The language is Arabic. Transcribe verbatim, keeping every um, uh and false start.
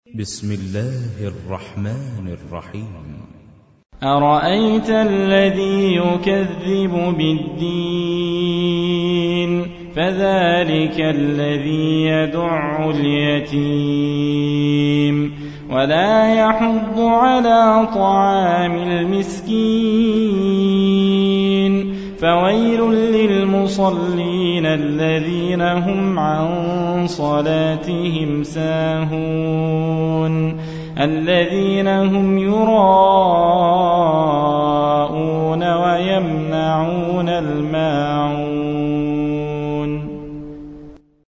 بسم الله الرحمن الرحيم. أرأيت الذي يكذب بالدين فذلك الذي يدع اليتيم ولا يحض على طعام المسكين فويل للمصلين الذين هم عن صلاتهم ساهون الذين هم يراءون ويمنعون الماعون